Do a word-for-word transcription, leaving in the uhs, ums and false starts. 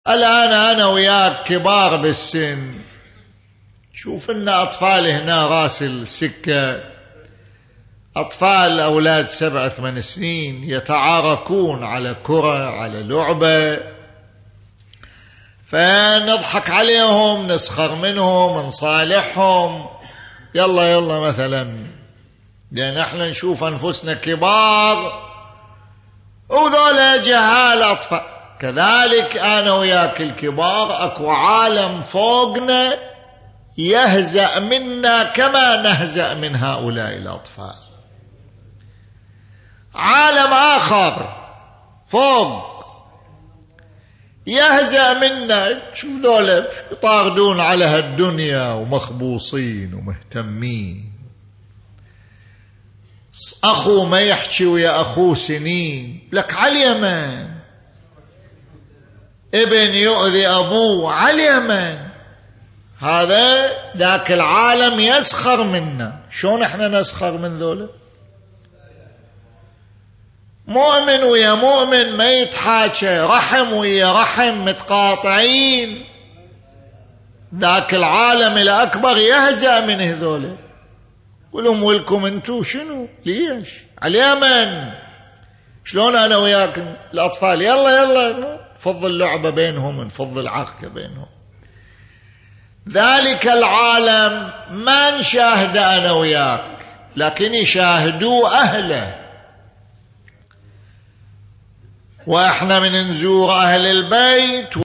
الآن أنا وياك كبار بالسن، شوف لنا أطفال هنا راس السكة، أطفال أولاد سبع ثمان سنين يتعاركون على كرة على لعبة، فنضحك عليهم نسخر منهم نصالحهم، يلا يلا مثلا، لأن احنا نشوف أنفسنا كبار وذولا جهال أطفال. كذلك أنا وياك الكبار أكو عالم فوقنا يهزأ منا كما نهزأ من هؤلاء الأطفال، عالم آخر فوق يهزأ منا. شوف ذولا يطاردون على هالدنيا ومخبوصين ومهتمين، أخو ما يحكي ويا أخوه سنين، لك على اليمن ابن يؤذي أبوه على اليمن، هذا ذاك العالم يسخر منا. شون احنا نسخر من ذولا؟ مؤمن ويا مؤمن ما يتحاكى، رحم ويا رحم متقاطعين، ذاك العالم الأكبر يهزأ من هذولا. قلهم ولكم انتو شنو ليش على اليمن؟ شلون أنا وياك الأطفال يلا يلا نفض اللعبة بينهم نفض العركة بينهم. ذلك العالم ما نشاهد أنا وياك، لكن يشاهدوا أهله، وإحنا من نزور أهل البيت